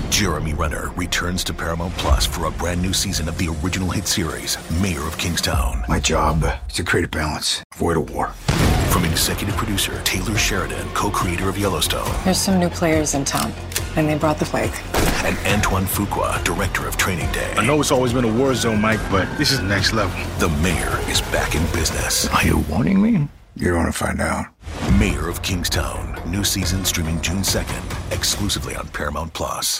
Jeremy Renner returns to Paramount Plus for a brand new season of the original hit series, Mayor of Kingstown. My job is to create a balance, avoid a war. From executive producer Taylor Sheridan, co-creator of Yellowstone. There's some new players in town, and they brought the plague. And Antoine Fuqua, director of Training Day. I know it's always been a war zone, Mike, but this is next level. The Mayor is back in business. Are you warning me? You're going to find out. Mayor of Kingstown. New season streaming June 2nd, exclusively on Paramount Plus.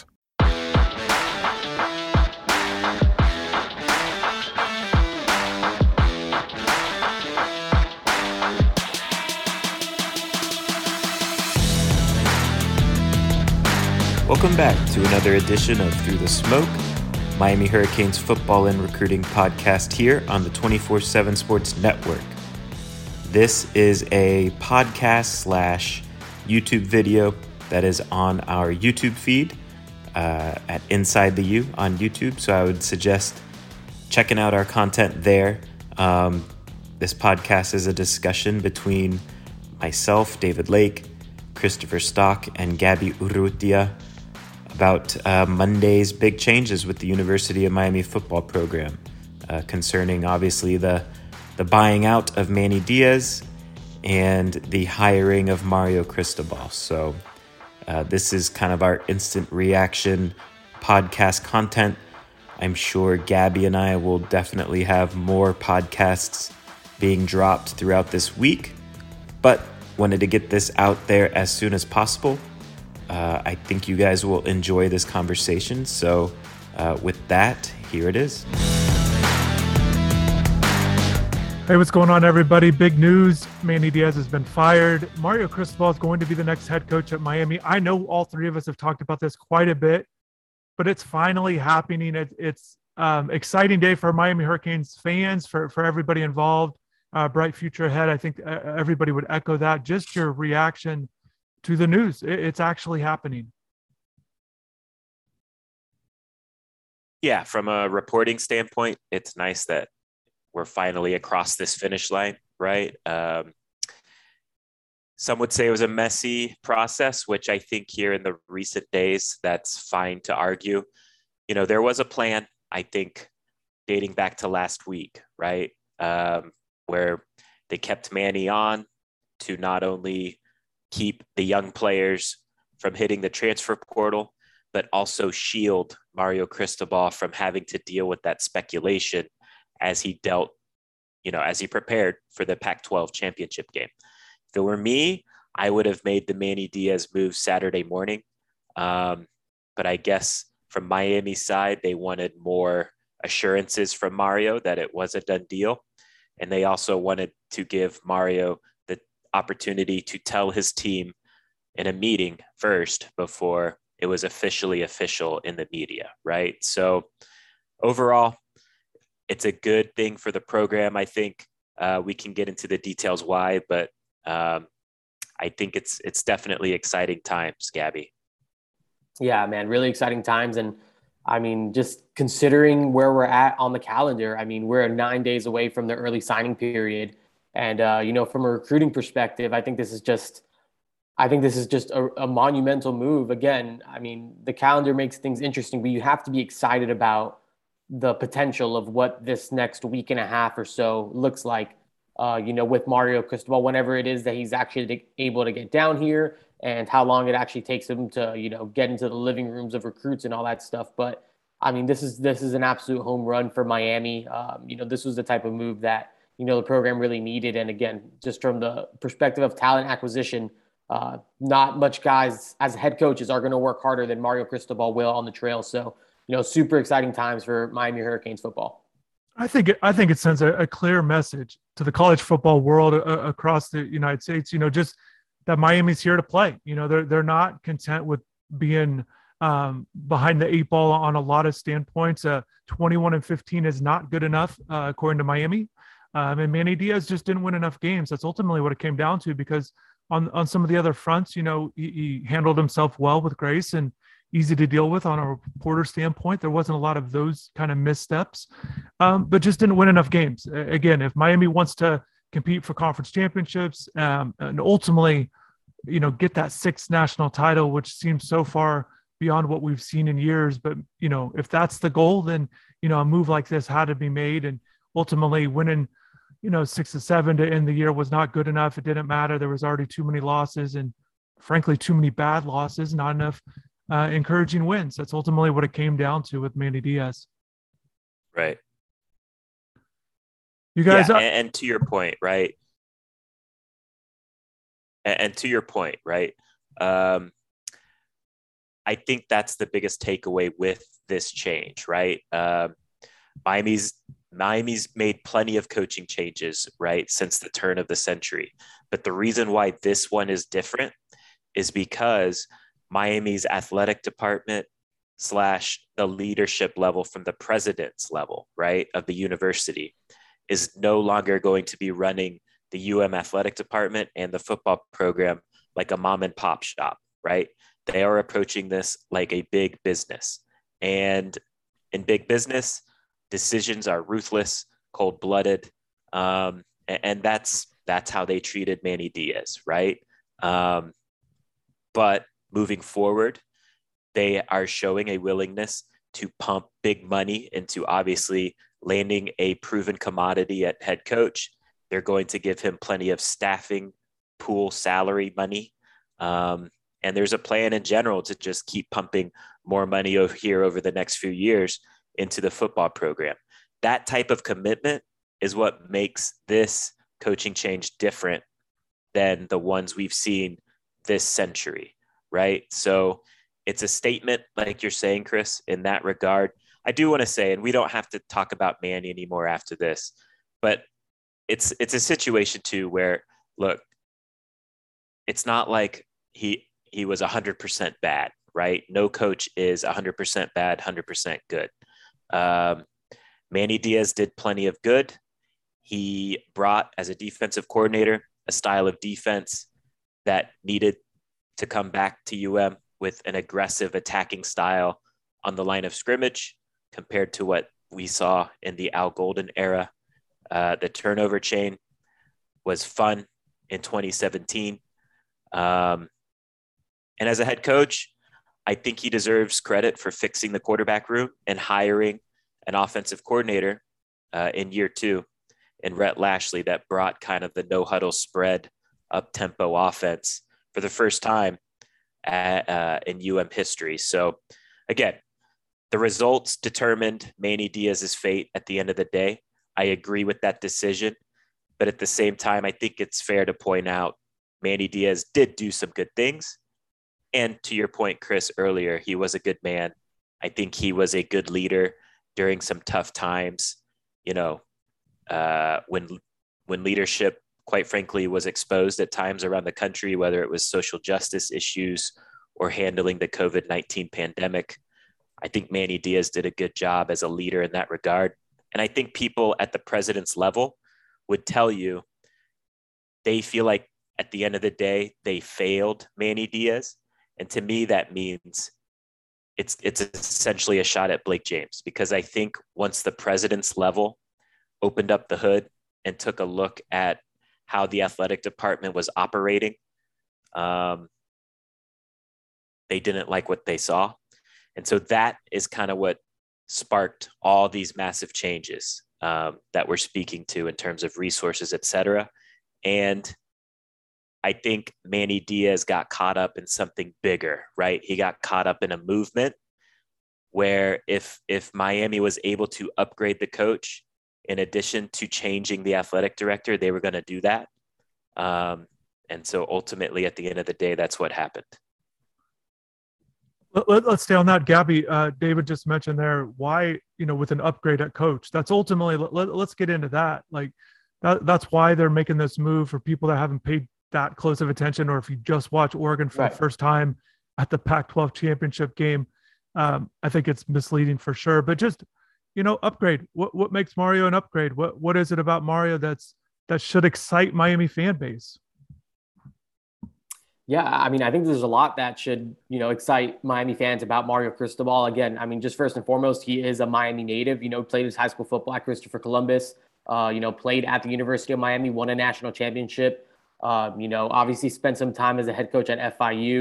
Welcome back to another edition of Through the Smoke, Miami Hurricanes football and recruiting podcast here on the 24/7 Sports Network. This is a podcast / YouTube video that is on our YouTube feed at Inside the U on YouTube. So I would suggest checking out our content there. This podcast is a discussion between myself, David Lake, Christopher Stock, and Gabby Urrutia about Monday's big changes with the University of Miami football program concerning obviously the buying out of Manny Diaz and the hiring of Mario Cristobal. So this is kind of our instant reaction podcast content. I'm sure Gabby and I will definitely have more podcasts being dropped throughout this week, but wanted to get this out there as soon as possible. I think you guys will enjoy this conversation. So with that, here it is. Hey, what's going on, everybody? Big news. Manny Diaz has been fired. Mario Cristobal is going to be the next head coach at Miami. I know all three of us have talked about this quite a bit, but it's finally happening. It's exciting day for Miami Hurricanes fans, for everybody involved. Bright future ahead. I think everybody would echo that. Just your reaction to the news. It's actually happening. Yeah, from a reporting standpoint, it's nice that we're finally across this finish line, right? Some would say it was a messy process, which I think here in the recent days, that's fine to argue. You know, there was a plan, I think, dating back to last week, right? Where they kept Manny on to not only keep the young players from hitting the transfer portal, but also shield Mario Cristobal from having to deal with that speculation as he dealt, as he prepared for the Pac-12 championship game. If it were me, I would have made the Manny Diaz move Saturday morning. But I guess from Miami's side, they wanted more assurances from Mario that it was a done deal. And they also wanted to give Mario the opportunity to tell his team in a meeting first before it was officially official in the media, right? So overall, it's a good thing for the program. I think we can get into the details why, but I think it's definitely exciting times, Gabby. Yeah, man, really exciting times. And I mean, just considering where we're at on the calendar, I mean, we're 9 days away from the early signing period. And, from a recruiting perspective, I think this is just a monumental move. Again, I mean, the calendar makes things interesting, but you have to be excited about the potential of what this next week and a half or so looks like, with Mario Cristobal, whenever it is that he's actually able to get down here, and how long it actually takes him to, get into the living rooms of recruits and all that stuff. But I mean, this is an absolute home run for Miami. This was the type of move that, the program really needed. And again, just from the perspective of talent acquisition, not much guys as head coaches are going to work harder than Mario Cristobal will on the trail. So, super exciting times for Miami Hurricanes football. I think it sends a clear message to the college football world across the United States, just that Miami's here to play. They're not content with being behind the eight ball on a lot of standpoints. 21-15 is not good enough, according to Miami. And Manny Diaz just didn't win enough games. That's ultimately what it came down to, because on some of the other fronts, he handled himself well with grace and easy to deal with on a reporter standpoint. There wasn't a lot of those kind of missteps, but just didn't win enough games. Again, if Miami wants to compete for conference championships and ultimately, get that sixth national title, which seems so far beyond what we've seen in years. But, if that's the goal, then, a move like this had to be made. And ultimately winning, 6-7 to end the year was not good enough. It didn't matter. There was already too many losses and frankly, too many bad losses, not enough encouraging wins. That's ultimately what it came down to with Manny Diaz. Right. You guys, and to your point, right? And to your point, right? I think that's the biggest takeaway with this change, right? Miami's made plenty of coaching changes, right, since the turn of the century. But the reason why this one is different is because Miami's athletic department / the leadership level from the president's level, right, of the university is no longer going to be running the athletic department and the football program like a mom and pop shop, right? They are approaching this like a big business. And in big business, decisions are ruthless, cold-blooded. And that's how they treated Manny Diaz, right? But moving forward, they are showing a willingness to pump big money into obviously landing a proven commodity at head coach. They're going to give him plenty of staffing pool salary money. And there's a plan in general to just keep pumping more money over the next few years into the football program. That type of commitment is what makes this coaching change different than the ones we've seen this century, right? So it's a statement, like you're saying, Chris, in that regard. I do want to say, and we don't have to talk about Manny anymore after this, but it's a situation too where, look, it's not like he was 100% bad, right? No coach is 100% bad, 100% good. Manny Diaz did plenty of good. He brought, as a defensive coordinator, a style of defense that needed to come back to with an aggressive attacking style on the line of scrimmage compared to what we saw in the Al Golden era. The turnover chain was fun in 2017. And as a head coach, I think he deserves credit for fixing the quarterback room and hiring an offensive coordinator in year 2 in Rhett Lashley that brought kind of the no-huddle spread up-tempo offense for the first time in history. So again, the results determined Manny Diaz's fate at the end of the day. I agree with that decision, but at the same time, I think it's fair to point out Manny Diaz did do some good things. And to your point, Chris, earlier, he was a good man. I think he was a good leader during some tough times, when leadership, quite frankly, was exposed at times around the country, whether it was social justice issues or handling the COVID-19 pandemic. I think Manny Diaz did a good job as a leader in that regard. And I think people at the president's level would tell you they feel like at the end of the day, they failed Manny Diaz. And to me, that means it's essentially a shot at Blake James, because I think once the president's level opened up the hood and took a look at how the athletic department was operating, they didn't like what they saw. And so that is kind of what sparked all these massive changes that we're speaking to in terms of resources, et cetera. And I think Manny Diaz got caught up in something bigger, right? He got caught up in a movement where if Miami was able to upgrade the coach, in addition to changing the athletic director, they were going to do that. And so ultimately, at the end of the day, that's what happened. Let's stay on that. Gabby, David just mentioned there why, with an upgrade at coach, that's ultimately, let's get into that. Like that's why they're making this move for people that haven't paid that close of attention, or if you just watch Oregon for the first time at the Pac-12 championship game. I think it's misleading for sure, but just, upgrade. What makes Mario an upgrade? What is it about Mario that should excite Miami fan base? Yeah, I mean, I think there's a lot that should, excite Miami fans about Mario Cristobal. Again, I mean, just first and foremost, he is a Miami native, played his high school football at Christopher Columbus, played at the University of Miami, won a national championship, obviously spent some time as a head coach at FIU,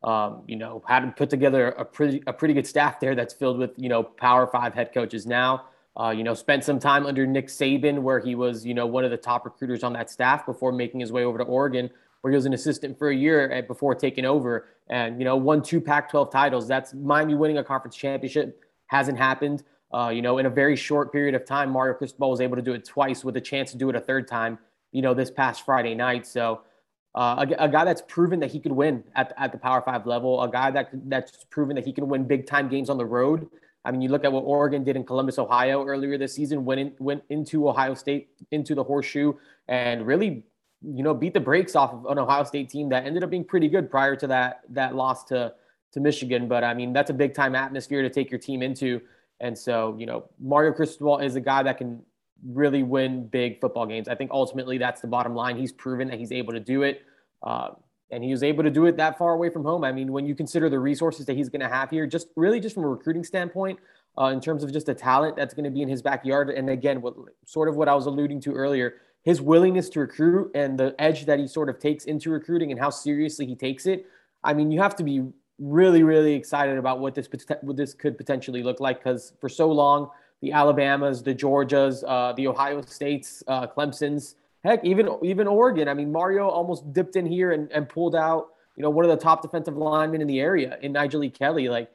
Had put together a pretty good staff there that's filled with, Power 5 head coaches now. Spent some time under Nick Saban, where he was, one of the top recruiters on that staff before making his way over to Oregon, where he was an assistant for a year before taking over, and, won 2 Pac-12 titles. That's Miami winning a conference championship. Hasn't happened. In a very short period of time, Mario Cristobal was able to do it twice with a chance to do it a third time, this past Friday night. So a guy that's proven that he could win at the Power 5 level, a guy that's proven that he can win big time games on the road. I mean, you look at what Oregon did in Columbus, Ohio earlier this season, went into Ohio State, into the Horseshoe, and really, beat the brakes off of an Ohio State team that ended up being pretty good prior to that loss to Michigan. But I mean, that's a big time atmosphere to take your team into. And so, Mario Cristobal is a guy that can really win big football games. I think ultimately that's the bottom line. He's proven that he's able to do it. And he was able to do it that far away from home. I mean, when you consider the resources that he's going to have here, just from a recruiting standpoint, in terms of just the talent that's going to be in his backyard. And again, what I was alluding to earlier, his willingness to recruit and the edge that he sort of takes into recruiting and how seriously he takes it. I mean, you have to be really, really excited about what this could potentially look like, because for so long, the Alabamas, the Georgias, the Ohio States, Clemsons, heck, even Oregon. I mean, Mario almost dipped in here and pulled out, one of the top defensive linemen in the area in Nigel E. Kelly. Like,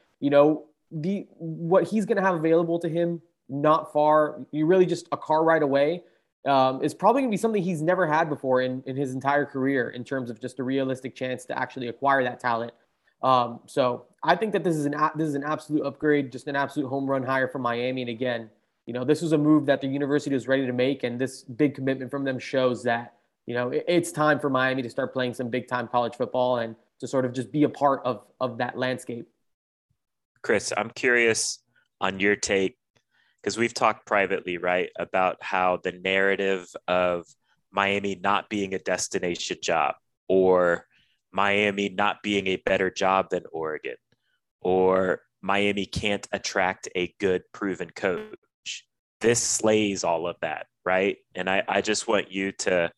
what he's going to have available to him, not far, you really just a car ride away, is probably going to be something he's never had before in his entire career, in terms of just a realistic chance to actually acquire that talent. So I think that this is an absolute upgrade, just an absolute home run hire for Miami. And again, this was a move that the university was ready to make, and this big commitment from them shows that, it's time for Miami to start playing some big time college football and to sort of just be a part of that landscape. Chris, I'm curious on your take, because we've talked privately, right, about how the narrative of Miami not being a destination job, or Miami not being a better job than Oregon, or Miami can't attract a good proven coach. This slays all of that, right? And I just want you to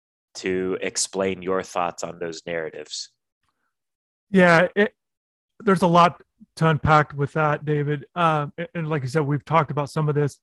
explain your thoughts on those narratives. Yeah, there's a lot to unpack with that, David. And like you said, we've talked about some of this.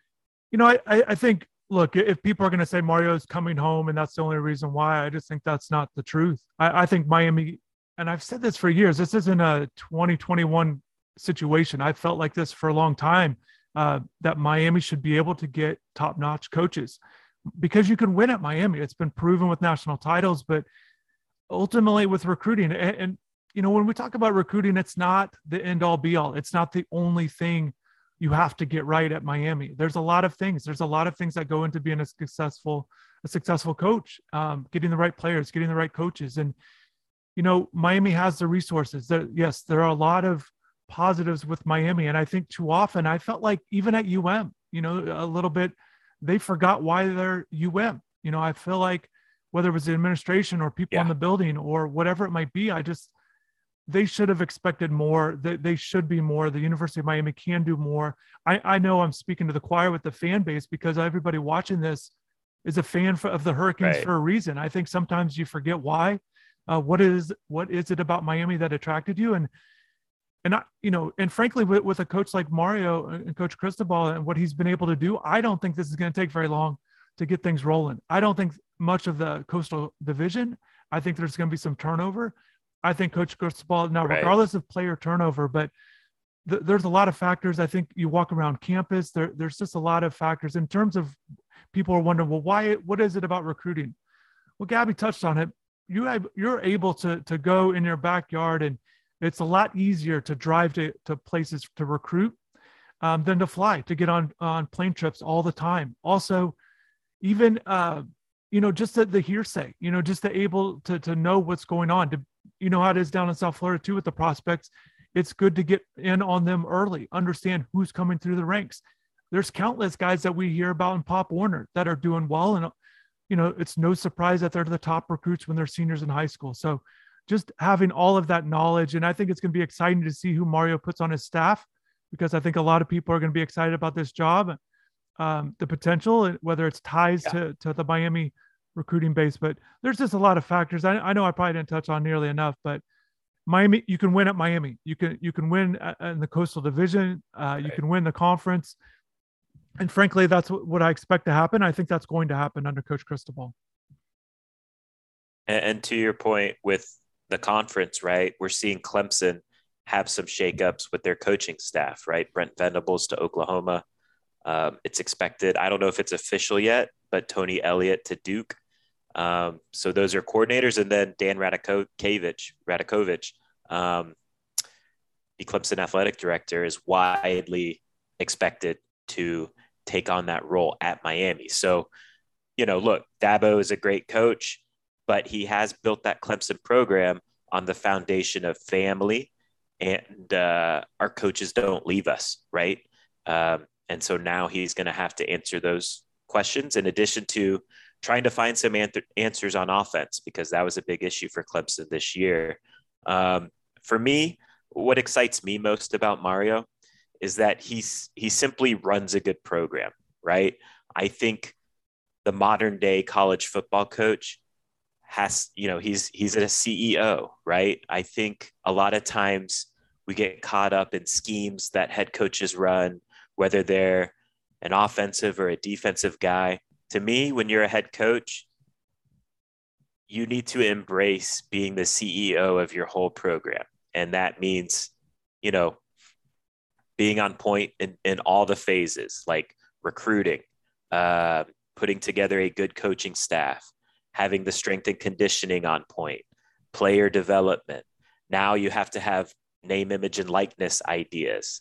I think, look, if people are going to say Mario's coming home and that's the only reason why, I just think that's not the truth. I think Miami, and I've said this for years, this isn't a 2021 situation. I felt like this for a long time, that Miami should be able to get top-notch coaches, because you can win at Miami. It's been proven with national titles, but ultimately with recruiting. And when we talk about recruiting, it's not the end-all be-all. It's not the only thing you have to get right at Miami. There's a lot of things. There's a lot of things that go into being a successful coach, getting the right players, getting the right coaches. And, Miami has the resources. Yes, there are a lot of positives with Miami. And I think too often I felt like even at UM, a little bit, they forgot why they're UM. I feel like whether it was the administration or people in the building or whatever it might be, they should have expected more. They should be more. The University of Miami can do more. I know I'm speaking to the choir with the fan base, because everybody watching this is a fan of the Hurricanes for a reason. I think sometimes you forget why. What is it about Miami that attracted you? And frankly, with a coach like Mario and Coach Cristobal and what he's been able to do, I don't think this is going to take very long to get things rolling. I don't think much of the Coastal Division. I think there's going to be some turnover. I think Coach Cristobal, now, regardless of player turnover, but there's a lot of factors. I think you walk around campus, there's just a lot of factors in terms of people are wondering, well, what is it about recruiting? Well, Gabby touched on it. You're able to go in your backyard, and it's a lot easier to drive to places to recruit than to fly, to get on plane trips all the time. Also, even, just the hearsay, just to able to know what's going on, how it is down in South Florida too with the prospects. It's good to get in on them early, understand who's coming through the ranks. There's countless guys that we hear about in Pop Warner that are doing well. And, it's no surprise that they're the top recruits when they're seniors in high school. So just having all of that knowledge. And I think it's going to be exciting to see who Mario puts on his staff, because I think a lot of people are going to be excited about this job, the potential, whether it's ties to the Miami recruiting base. But there's just a lot of factors. I know I probably didn't touch on nearly enough, but Miami, you can win at Miami. You can win in the Coastal Division. You can win the conference. And frankly, that's what I expect to happen. I think that's going to happen under Coach Cristobal. And to your point with the conference, right, we're seeing Clemson have some shakeups with their coaching staff, right? Brent Venables to Oklahoma. It's expected. I don't know if it's official yet, but Tony Elliott to Duke. So those are coordinators. And then Dan Radakovich, the Clemson athletic director, is widely expected to take on that role at Miami. So, look, Dabo is a great coach, but he has built that Clemson program on the foundation of family, and our coaches don't leave us, right? And so now he's going to have to answer those questions in addition to trying to find some answers on offense, because that was a big issue for Clemson this year. For me, what excites me most about Mario is that he simply runs a good program, right? I think the modern day college football coach has, he's a CEO, right? I think a lot of times we get caught up in schemes that head coaches run, whether they're an offensive or a defensive guy. To me, when you're a head coach, you need to embrace being the CEO of your whole program. And that means, being on point in all the phases, like recruiting, putting together a good coaching staff, having the strength and conditioning on point, player development. Now you have to have name, image, and likeness ideas.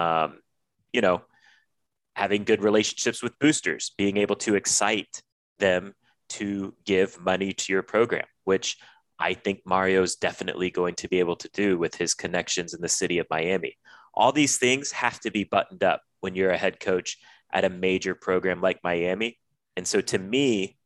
Having good relationships with boosters, being able to excite them to give money to your program, which I think Mario's definitely going to be able to do with his connections in the city of Miami. All these things have to be buttoned up when you're a head coach at a major program like Miami. And so to me,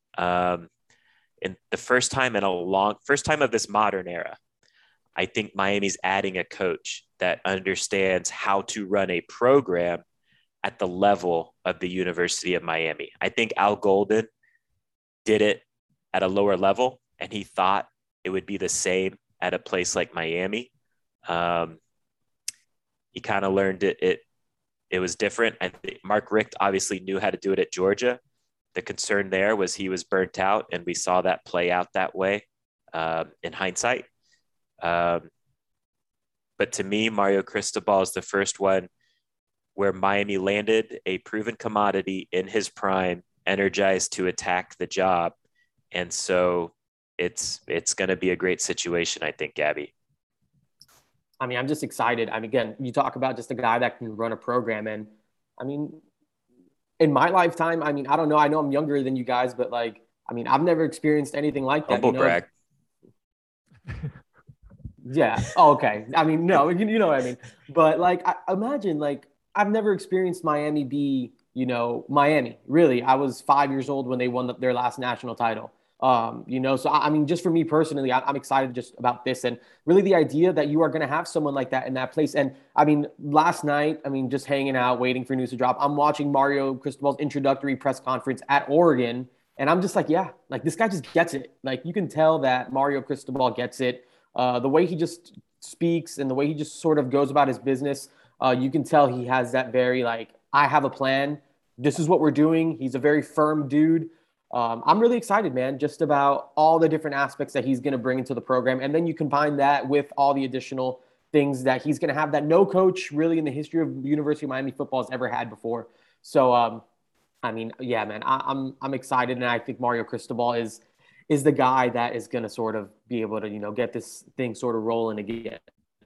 in the first time of this modern era, I think Miami's adding a coach that understands how to run a program at the level of the University of Miami. I think Al Golden did it at a lower level, and he thought it would be the same at a place like Miami. He kind of learned it was different. And Mark Richt obviously knew how to do it at Georgia. The concern there was he was burnt out, and we saw that play out that way in hindsight. But to me, Mario Cristobal is the first one where Miami landed a proven commodity in his prime, energized to attack the job. And so it's going to be a great situation, I think, Gabby. I mean, I'm just excited. I mean, again, you talk about just a guy that can run a program. And I mean, in my lifetime, I mean, I don't know. I know I'm younger than you guys, but I've never experienced anything like that. Humble brag. Yeah. Oh, okay. I mean, no, you know what I mean? But I imagine, I've never experienced Miami be, Miami. Really, I was 5 years old when they won their last national title. So I mean, just for me personally, I'm excited just about this, and really the idea that you are going to have someone like that in that place. And I mean, last night, just hanging out, waiting for news to drop, I'm watching Mario Cristobal's introductory press conference at Oregon, and I'm just this guy just gets it. You can tell that Mario Cristobal gets it. The way he just speaks and the way he just sort of goes about his business, you can tell he has that very I have a plan. This is what we're doing. He's a very firm dude. I'm really excited, man, just about all the different aspects that he's going to bring into the program. And then you combine that with all the additional things that he's going to have that no coach really in the history of the University of Miami football has ever had before. So, yeah, man, I'm excited. And I think Mario Cristobal is the guy that is going to sort of be able to, get this thing sort of rolling again.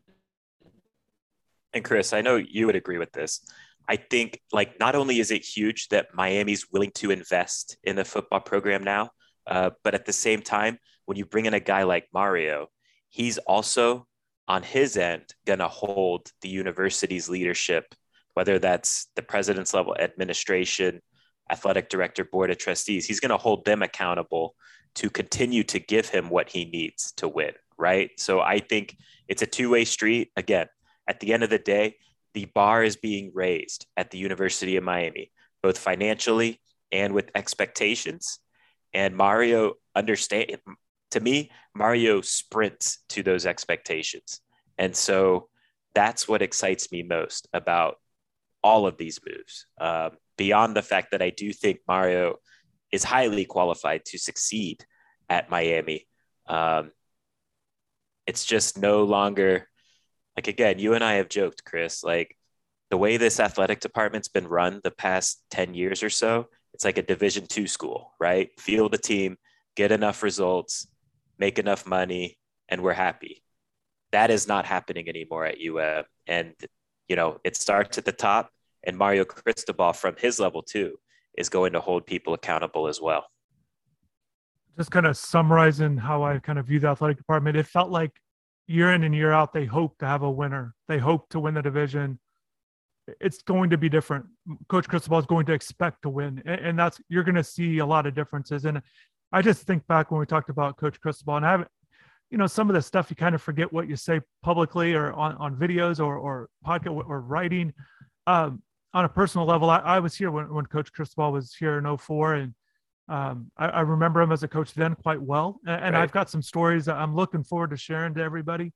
And Chris, I know you would agree with this. I think not only is it huge that Miami's willing to invest in the football program now, but at the same time, when you bring in a guy like Mario, he's also on his end going to hold the university's leadership, whether that's the president's level, administration, athletic director, board of trustees. He's going to hold them accountable to continue to give him what he needs to win, right? So I think it's a two-way street. Again, at the end of the day, the bar is being raised at the University of Miami, both financially and with expectations. And Mario to me, Mario sprints to those expectations. And so that's what excites me most about all of these moves. Beyond the fact that I do think Mario is highly qualified to succeed at Miami. It's just no longer like, again, you and I have joked, Chris, like the way this athletic department's been run the past 10 years or so, it's like a Division II school, right? Field a team, get enough results, make enough money, and we're happy. That is not happening anymore at UM. And, it starts at the top, and Mario Cristobal from his level too is going to hold people accountable as well. Just kind of summarizing how I kind of view the athletic department, it felt like year in and year out, they hope to have a winner. They hope to win the division. It's going to be different. Coach Cristobal is going to expect to win. And you're going to see a lot of differences. And I just think back when we talked about Coach Cristobal, and I haven't, some of the stuff you kind of forget what you say publicly or on videos or podcast or writing. On a personal level, I was here when Coach Cristobal was here in 2004, and I remember him as a coach then quite well. And right. I've got some stories that I'm looking forward to sharing to everybody.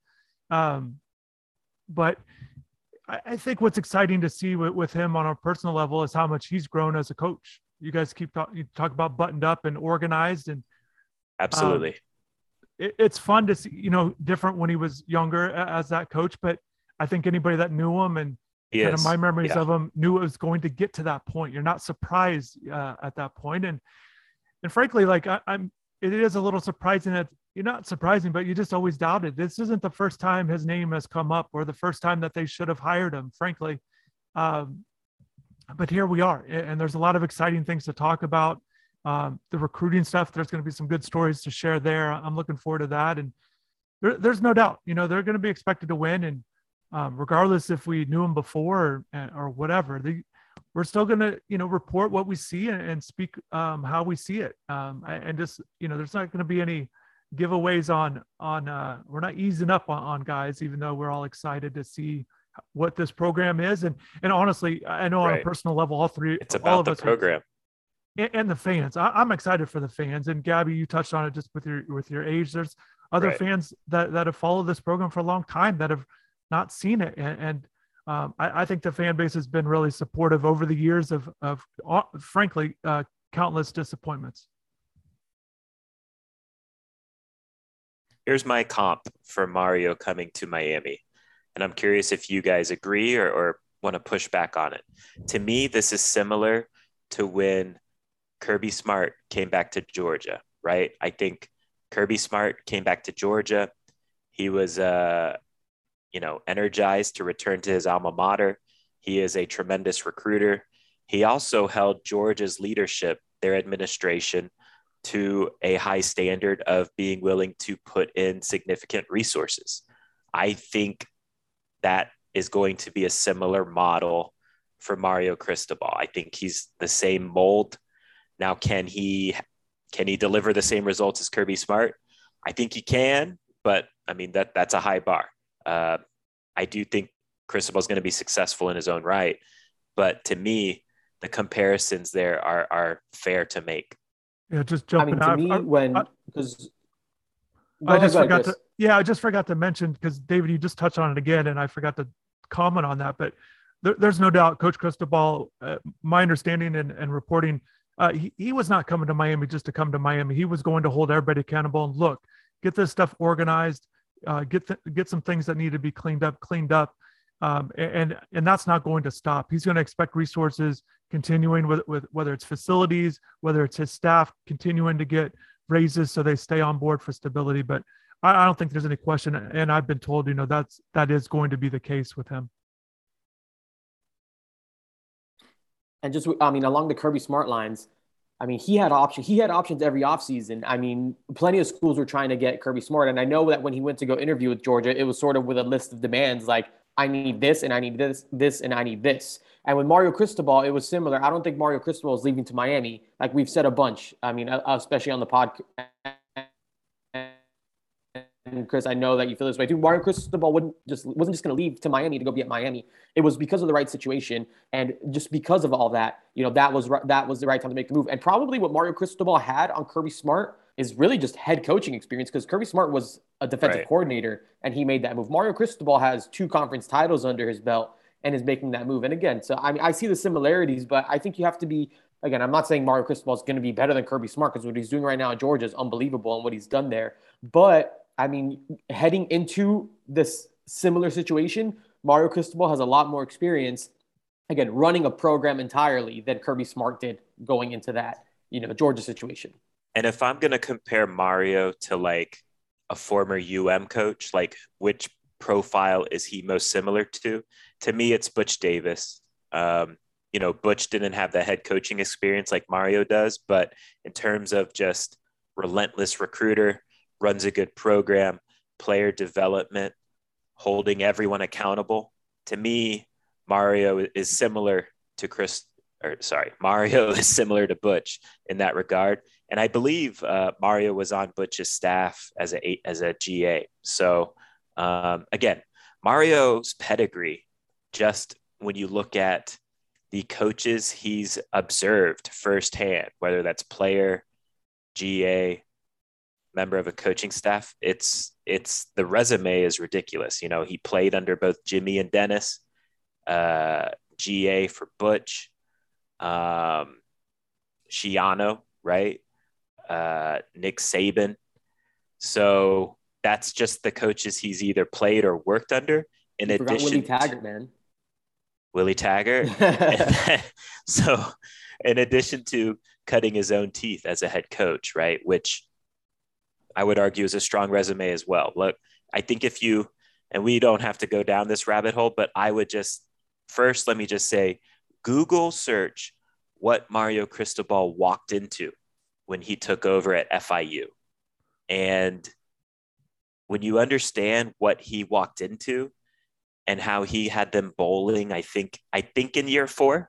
But I think what's exciting to see with him on a personal level is how much he's grown as a coach. You guys you talk about buttoned up and organized, and absolutely. It's fun to see, different when he was younger as that coach, but I think anybody that knew him and kind of my memories of him knew it was going to get to that point. You're not surprised at that point. And frankly, like it is a little surprising that you're not surprising, but you just always doubted. This isn't the first time his name has come up or the first time that they should have hired him, frankly. But here we are, and there's a lot of exciting things to talk about. The recruiting stuff, there's going to be some good stories to share there. I'm looking forward to that. And there's no doubt, they're going to be expected to win. And regardless if we knew them before or whatever, we're still going to, report what we see and speak how we see it. And just, there's not going to be any giveaways on we're not easing up on guys, even though we're all excited to see what this program is. And honestly, I know on a personal level, it's about the program. And the fans. I'm excited for the fans. And Gabby, you touched on it just with your age. There's other fans that have followed this program for a long time that have not seen it. And I think the fan base has been really supportive over the years of frankly, countless disappointments. Here's my comp for Mario coming to Miami. And I'm curious if you guys agree or want to push back on it. To me, this is similar to when Kirby Smart came back to Georgia, right? I think Kirby Smart came back to Georgia. He was, energized to return to his alma mater. He is a tremendous recruiter. He also held Georgia's leadership, their administration, to a high standard of being willing to put in significant resources. I think that is going to be a similar model for Mario Cristobal. I think he's the same mold. Now, can he deliver the same results as Kirby Smart? I think he can, but I mean, that's a high bar. I do think Cristobal is going to be successful in his own right, but to me, the comparisons there are fair to make. Yeah, just jumping out. I just forgot to mention, because David, you just touched on it again, and I forgot to comment on that, but there's no doubt Coach Cristobal, my understanding and reporting, he was not coming to Miami just to come to Miami. He was going to hold everybody accountable and look, get this stuff organized, get some things that need to be cleaned up. And that's not going to stop. He's going to expect resources continuing with whether it's facilities, whether it's his staff continuing to get raises so they stay on board for stability. But I don't think there's any question. And I've been told, that is going to be the case with him. And along the Kirby Smart lines, he had options every offseason. Plenty of schools were trying to get Kirby Smart. And I know that when he went to go interview with Georgia, it was sort of with a list of demands, like, I need this, and I need this, and I need this. And with Mario Cristobal, it was similar. I don't think Mario Cristobal is leaving to Miami. Like we've said a bunch. Especially on the podcast. And Chris, I know that you feel this way too. Mario Cristobal wasn't just going to leave to Miami to go be at Miami. It was because of the right situation, and just because of all that, that was the right time to make the move. And probably what Mario Cristobal had on Kirby Smart is really just head coaching experience, because Kirby Smart was a defensive coordinator and he made that move. Mario Cristobal has 2 conference titles under his belt and is making that move. And again, so I mean, I see the similarities, but I think you have to be, again, I'm not saying Mario Cristobal is going to be better than Kirby Smart, because what he's doing right now at Georgia is unbelievable and what he's done there. But I mean, heading into this similar situation, Mario Cristobal has a lot more experience, again, running a program entirely than Kirby Smart did going into that, Georgia situation. And if I'm going to compare Mario to like a former coach, like which profile is he most similar to? To me, it's Butch Davis. Butch didn't have the head coaching experience like Mario does, but in terms of just relentless recruiter, runs a good program, player development, holding everyone accountable. To me, Mario is similar to Butch in that regard. And I believe Mario was on Butch's staff as a GA. So again, Mario's pedigree, just when you look at the coaches he's observed firsthand, whether that's player, GA, member of a coaching staff, it's the resume is ridiculous. He played under both Jimmy and Dennis, GA for Butch, Schiano, right? Nick Saban. So that's just the coaches he's either played or worked under. In addition, Willie Taggart, man. Willie Taggart. So in addition to cutting his own teeth as a head coach, right? Which I would argue is a strong resume as well. Look, I think and we don't have to go down this rabbit hole, but I would let me just say, Google search what Mario Cristobal walked into when he took over at FIU. And when you understand what he walked into and how he had them bowling, I think in year 4,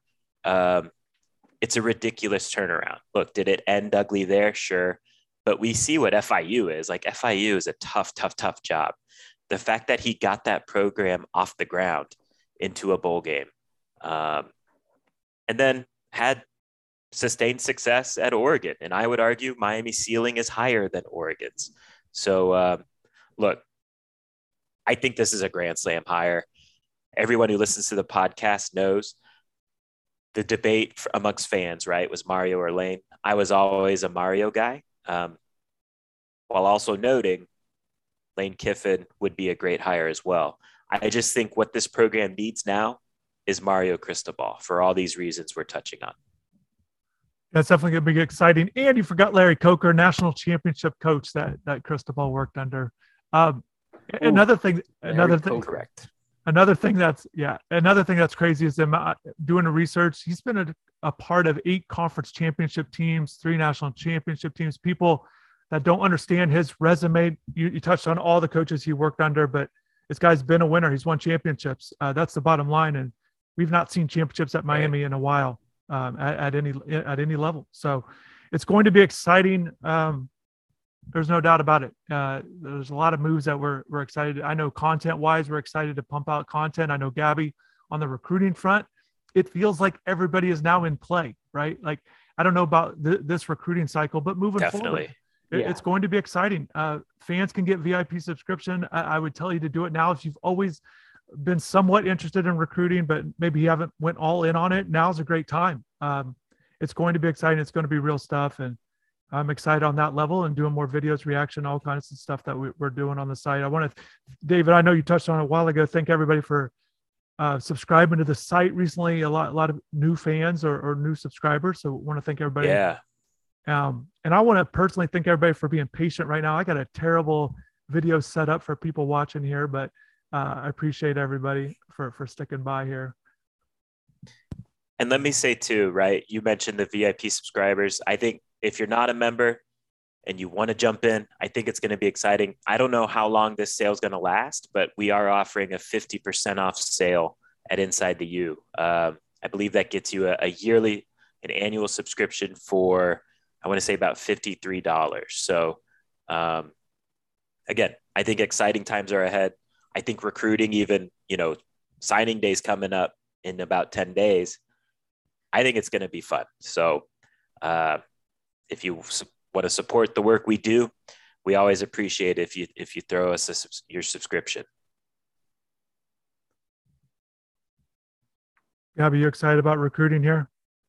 it's a ridiculous turnaround. Look, did it end ugly there? Sure. But we see what FIU is. Like, FIU is a tough job. The fact that he got that program off the ground into a bowl game, and then had sustained success at Oregon. And I would argue Miami's ceiling is higher than Oregon's. So look, I think this is a Grand Slam hire. Everyone who listens to the podcast knows the debate amongst fans, right, was Mario or Lane. I was always a Mario guy, while also noting Lane Kiffin would be a great hire as well. I just think what this program needs now is Mario Cristobal for all these reasons we're touching on. That's definitely going to be exciting. And you forgot Larry Coker, national championship coach that Cristobal worked under. Another thing, correct. Another thing that's crazy is them doing the research. He's been a part of 8 conference championship teams, 3 national championship teams. People that don't understand his resume, you touched on all the coaches he worked under, but this guy's been a winner. He's won championships. That's the bottom line. And we've not seen championships at Miami in a while at any level. So it's going to be exciting. There's no doubt about it. There's a lot of moves that we're excited. I know content-wise, we're excited to pump out content. I know Gabby on the recruiting front. It feels like everybody is now in play, right? Like, I don't know about this recruiting cycle, but moving forward, it's going to be exciting. Fans can get VIP subscription. I would tell you to do it now if you've always been somewhat interested in recruiting, but maybe you haven't went all in on it. Now's a great time. It's going to be exciting. It's going to be real stuff. And I'm excited on that level and doing more videos, reaction, all kinds of stuff that we're doing on the site. I want to, David, I know you touched on it a while ago. Thank everybody for subscribing to the site recently. A lot of new fans or new subscribers. So I want to thank everybody. Yeah. And I want to personally thank everybody for being patient right now. I got a terrible video set up for people watching here, but I appreciate everybody for sticking by here. And let me say too, right? You mentioned the VIP subscribers. I think if you're not a member and you want to jump in, I think it's going to be exciting. I don't know how long this sale is going to last, but we are offering a 50% off sale at Inside the U. I believe that gets you an annual subscription for, I want to say about $53. So again, I think exciting times are ahead. I think recruiting, even, signing days coming up in about 10 days, I think it's going to be fun. So if you want to support the work we do, we always appreciate it if you throw us your subscription. Gabby, you excited about recruiting here?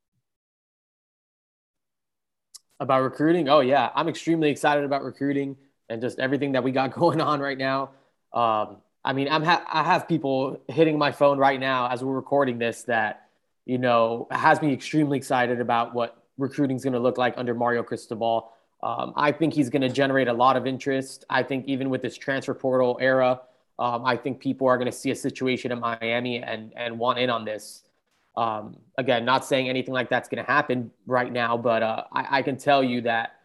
About recruiting? Oh yeah, I'm extremely excited about recruiting and just everything that we got going on right now. I mean, I have people hitting my phone right now as we're recording this that, you know, has me extremely excited about what recruiting is going to look like under Mario Cristobal. I think he's going to generate a lot of interest. I think even with this transfer portal era, I think people are going to see a situation in Miami and want in on this. Again, not saying anything like that's going to happen right now, but I can tell you that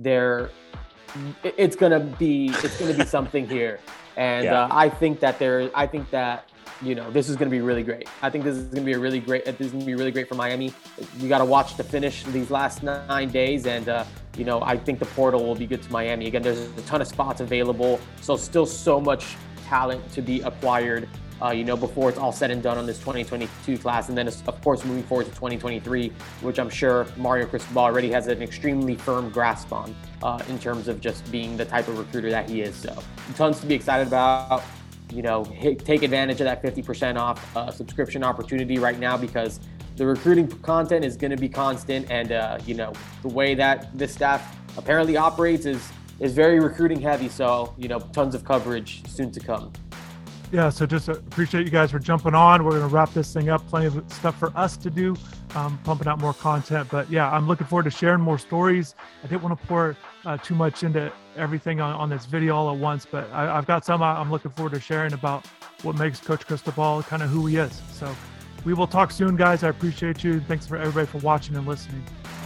it's going to be something here. And I think that you know, this is going to be really great. I think this is going to be really great for Miami. You got to watch to finish these last 9 days. And, you know, I think the portal will be good to Miami. Again, there's a ton of spots available. So still so much talent to be acquired, you know, before it's all said and done on this 2022 class. And then, of course, moving forward to 2023, which I'm sure Mario Cristobal already has an extremely firm grasp on in terms of just being the type of recruiter that he is. So tons to be excited about. You know, take advantage of that 50% off subscription opportunity right now, because the recruiting content is going to be constant. And, you know, the way that this staff apparently operates is very recruiting heavy. So, you know, tons of coverage soon to come. Yeah, so just appreciate you guys for jumping on. We're going to wrap this thing up. Plenty of stuff for us to do, pumping out more content. But yeah, I'm looking forward to sharing more stories. I didn't want to pour too much into everything on this video all at once, but I've got some I'm looking forward to sharing about what makes Coach Cristobal kind of who he is. So we will talk soon, guys. I appreciate you. Thanks for everybody for watching and listening.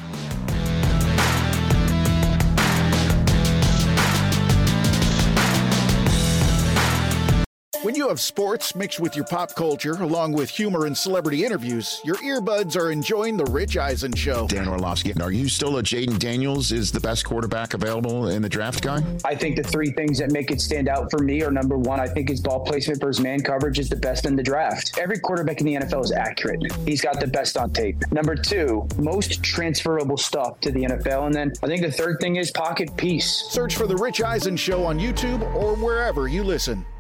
When you have sports mixed with your pop culture, along with humor and celebrity interviews, your earbuds are enjoying The Rich Eisen Show. Dan Orlovsky, are you still a Jaden Daniels is the best quarterback available in the draft guy? I think the three things that make it stand out for me are, number one, I think his ball placement versus man coverage is the best in the draft. Every quarterback in the NFL is accurate. He's got the best on tape. Number two, most transferable stuff to the NFL. And then I think the third thing is pocket peace. Search for The Rich Eisen Show on YouTube or wherever you listen.